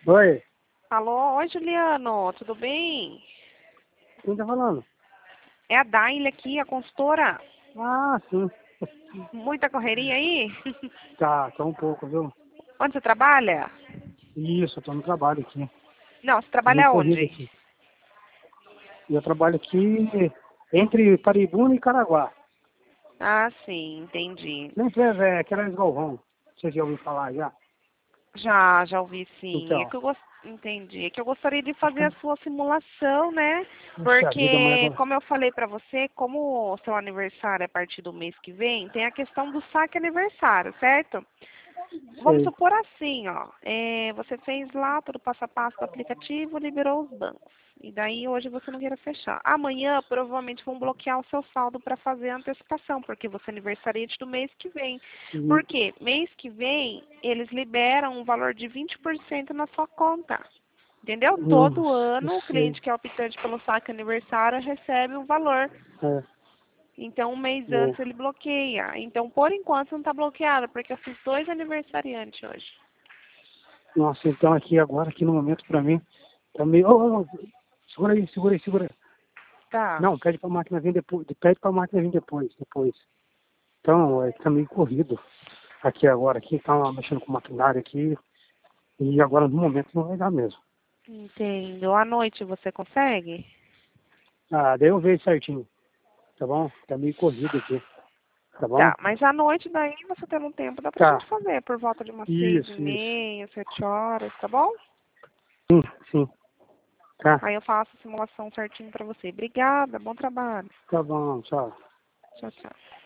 Oi, Alô, oi Juliano, tudo bem? quem tá falando? É a Daile aqui, a consultora. Ah, sim. Muita correria aí? Tá um pouco, viu? Onde você trabalha? Isso, eu tô no trabalho aqui. Não, você Tô meio trabalha corrido onde? aqui. E eu trabalho aqui entre Paribuna e Caraguá. Ah, sim, entendi. Na empresa é Queiroz Galvão. Você já ouviu falar já? Já ouvi sim. Então, Entendi. É que eu gostaria de fazer a sua simulação, né? puxa vida, mas Porque, agora... como eu falei pra você, como o seu aniversário é a partir do mês que vem, tem a questão do saque aniversário, certo? Vamos Sei. supor assim, ó. Você fez lá todo o passo a passo do aplicativo, liberou os bancos. E daí hoje você não queira fechar. Amanhã provavelmente vão bloquear o seu saldo para fazer a antecipação, porque você é aniversariante do mês que vem. E, Por quê? Mês que vem eles liberam um valor de 20% na sua conta. Entendeu? Todo eu ano o sei. cliente que é optante pelo saque aniversário recebe um valor. É, Então, um mês é. antes ele bloqueia. Então, por enquanto, não está bloqueado, porque eu fiz 2 aniversariantes hoje. Nossa, então aqui agora, aqui no momento, pra mim, tá meio... Ô, segura aí, segura aí, segura aí. Tá. Não, pede pra máquina vir depois. Pede pra máquina vir depois. Então, tá meio corrido. Aqui agora, aqui tá mexendo com maquinário aqui. E agora, no momento, não vai dar mesmo. Entendo. À noite você consegue? Ah, daí eu vejo certinho, tá bom? Tá meio corrido aqui, tá bom? Tá, mas à noite daí você tendo um tempo, dá pra Tá, gente fazer por volta de umas seis e isso. meia, 7 horas, tá bom? Sim, sim, tá. Aí eu faço a simulação certinho pra você. Obrigada, bom trabalho. Tá bom, tchau. Tchau, tchau.